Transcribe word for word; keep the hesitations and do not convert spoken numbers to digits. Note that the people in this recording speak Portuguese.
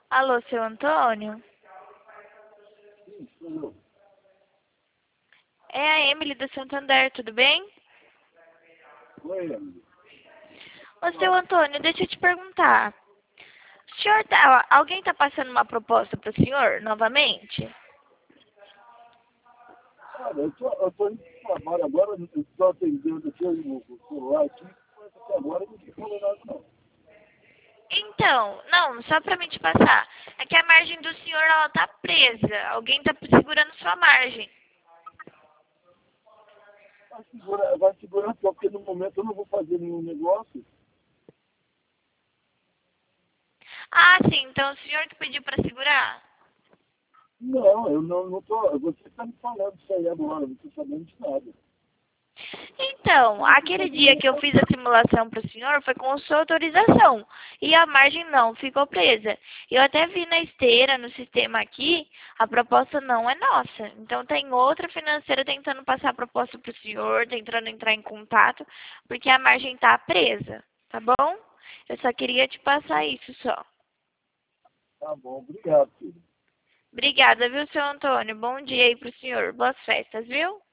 Alô, seu Antônio? Sim, É a Emily do Santander, tudo bem? oi, amigo. Ô, seu Antônio, deixa eu te perguntar. O senhor tá, alguém tá passando uma proposta para o senhor, novamente? Olha, eu tô, eu tô indo pro trabalho agora, eu estou atendendo aqui o, o celular aqui, mas até agora não me falou nada não. Então, não, só para me te passar. É que a margem do senhor, ela tá presa. Alguém tá segurando sua margem. Vai segurar, vai segurar só, porque no momento eu não vou fazer nenhum negócio. Ah, sim, então o senhor que pediu para segurar? Não, eu não, não tô, você está me falando isso aí agora, eu não estou sabendo de nada. Então, Eu não estou aquele dia sabendo. que eu fiz a simulação para o senhor foi com sua autorização. E a margem não ficou presa. Eu até vi na esteira, no sistema aqui, a proposta não é nossa. Então tem outra financeira tentando passar a proposta para o senhor, tentando entrar em contato, porque a margem está presa, tá bom? Eu só queria te passar isso só. Tá bom, obrigado, filho. Obrigada, viu, seu Antônio? Bom dia aí pro senhor. Boas festas, viu?